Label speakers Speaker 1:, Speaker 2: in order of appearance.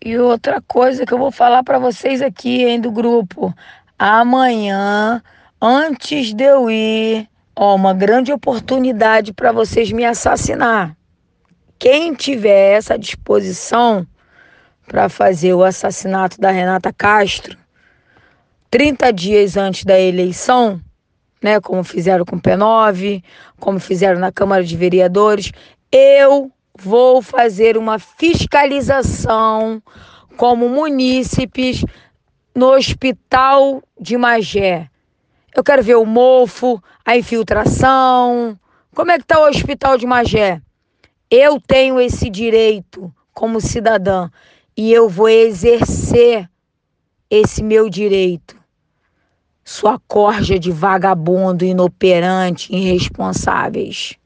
Speaker 1: E outra coisa que eu vou falar para vocês aqui, hein, do grupo. Amanhã, antes de eu ir, ó, uma grande oportunidade para vocês me assassinar. Quem tiver essa disposição para fazer o assassinato da Renata Castro, 30 dias antes da eleição, né, como fizeram com o P9, como fizeram na Câmara de Vereadores, eu vou fazer uma fiscalização como munícipes no Hospital de Magé. Eu quero ver o mofo, a infiltração. Como é que está o Hospital de Magé? Eu tenho esse direito como cidadã e eu vou exercer esse meu direito. Sua corja de vagabundo, inoperante, irresponsáveis.